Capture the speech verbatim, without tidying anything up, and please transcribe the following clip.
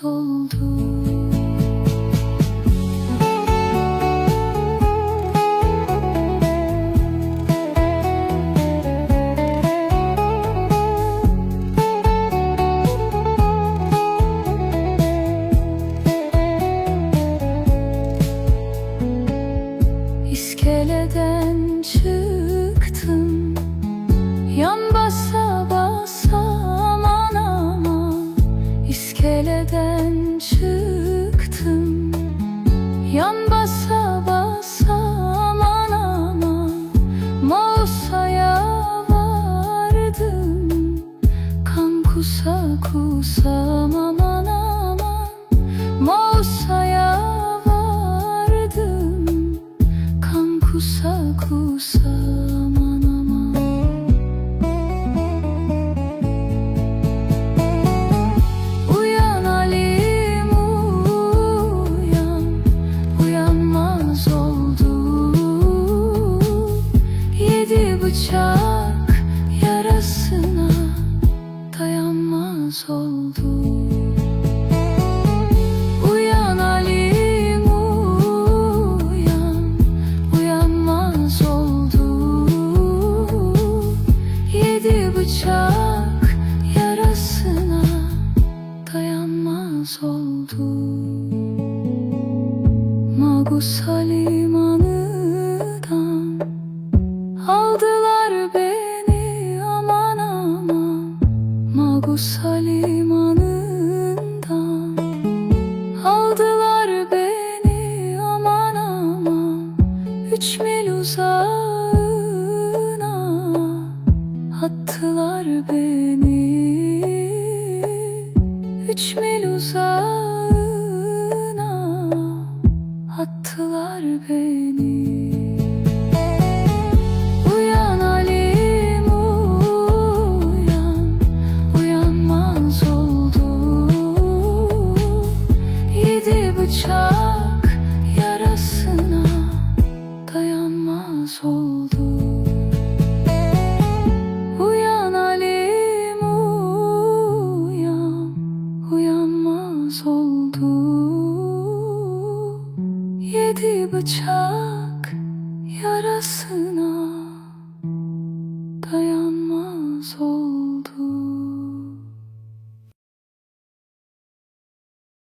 oldu. İskeleden çıktım, yan basa basa aman aman. İskeleden çıktım, yan basa basa aman aman. Mausa'ya vardım, kan kusa kusa aman aman. Mausa'ya vardım, kan kusa kusa aman aman. Uyan Halim uyan, uyanmaz oldu. Yedi bıçak yarasına dayanmaz oldu. Uyan Halim uyan, uyanmaz oldu. Yedi bıçak yarasına dayanmaz oldu. Magusa limanından aldılar beni aman aman. Magusa limanından aldılar beni aman aman. Üç mil uzağına attılar beni. Üç mil uzağına attılar beni. Uyan Halim uyan, uyanmaz oldu. Yedi bıçak yarasına dayanmaz oldu. Uyan Halim uyan, uyanmaz oldu. Yedi bıçak yarasına